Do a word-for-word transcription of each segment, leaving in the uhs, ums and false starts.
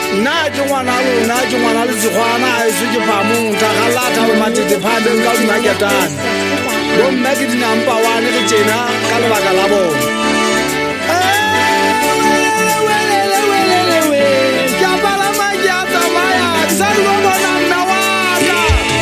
na ke ngwana lona ke ngwana le segwana a eso ke phamong ta galata o matete phameng ka dimaketane bo mma ke dinampa wane ke tjena ka lebaka la bona ke apalama ke a tsamaya sa di bo bona mna waka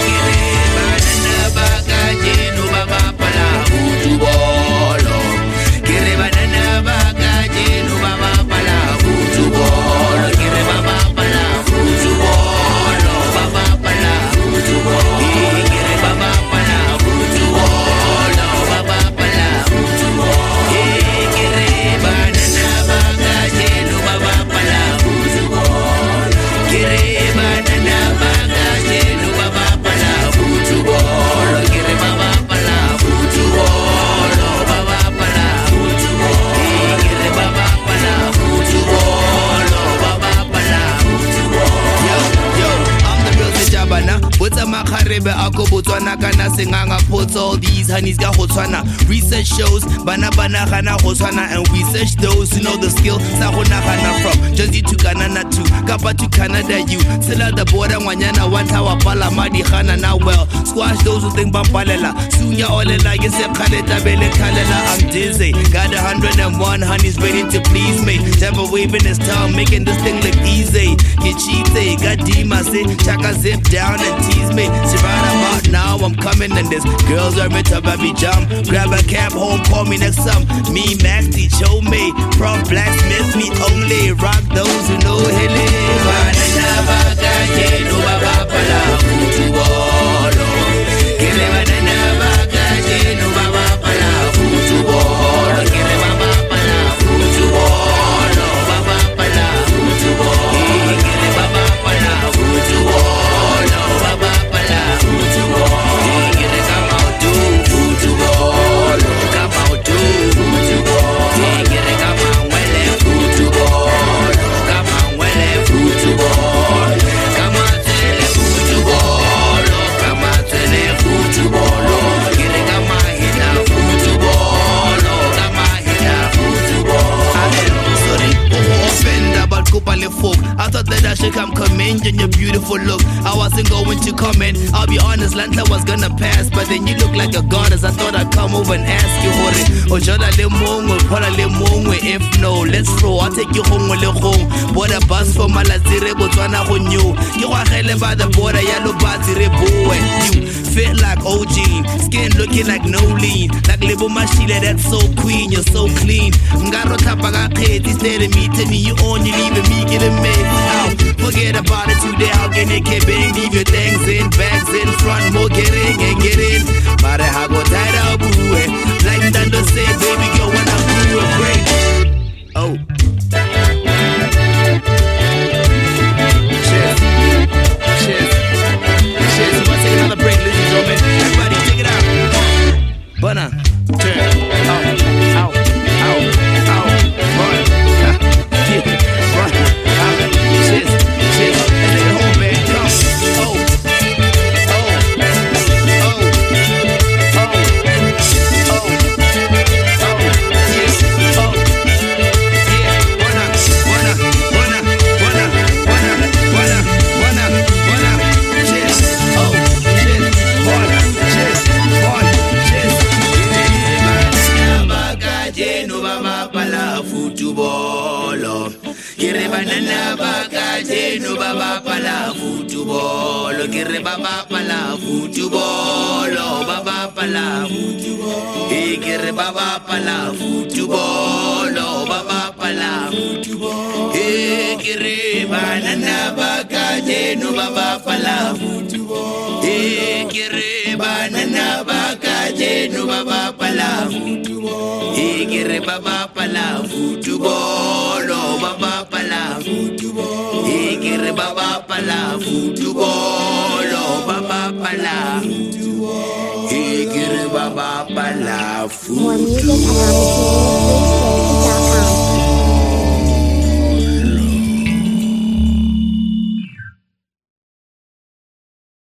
Makharebe ako Botswana kana senganga puts all these honeys got Botswana. Research shows bana bana gana Botswana and we search those who know the skill sa go nagana from Jersey to Ghana to Kapa to Canada you sila the border ngwanyana one tower pala madi gana na well squash those who think bampalela sunya olela ke se khale tabele khalela I'm dizzy got a hundred and one honeys ready to please me never waving his tongue making this thing look easy get cheated got Dima say chaka zip down and tease me see right about now I'm coming and this girls are meant to baby jump grab a cab home call me next time me Max teach show me Prof blacksmith me only rock those who know hele banana baga jeno baba pala futubolo kele banana baga jeno baba pala futubolo kele baba pala futubolo baba pala futubolo kele baba pala futubolo baba pala futubolo kele come out do futubolo come out do futubolo kele come out wele futubolo come out wele futubolo come out tele futubolo come out tele futubolo kele come out hina futubolo come out hina futubolo sorry oh offender but kupale folk I thought that I should come commend on your beautiful look I wasn't going to comment I'll be honest Lantla was gonna pass but then you look like a goddess I thought I'd come over and ask you hore ojola le mongwe phola le mongwe if no let's roll I'll take you home with le home border bus for Malazire Botswana go new you gwagele by the border ya lo batire boe you fit like O G skin looking like no lean like lebo mashile that's so queen you're so clean ngaro thapa ga kheti instead of me tell me you on you leaving me get a man out forget about it today I'll get it bang leave your things in bags in front more get in and get in but I go tight up boy like Dando said baby girl when I'm through a break oh cheers cheers cheers let's take another break ladies and gentlemen everybody check it out Bana cheers out out out out run yeah run out cheers cheers and take it home man come oh oh oh oh oh oh yes oh yeah wanna wanna wanna wanna wanna wanna wanna wanna cheers oh cheers wanna cheers wanna cheers Bagajeno baba pala futubolo kere banana bagajeno baba pala futubolo kere baba pala futubolo baba pala futubolo e kere baba pala futubolo baba pala futubolo e kere banana bagajeno baba pala futubolo e kere banana bagajeno baba pala futubolo e kere baba pala futubolo baba pala futubolo e kere baba pala futubolo baba pala futubolo e kere baba pala futubolo.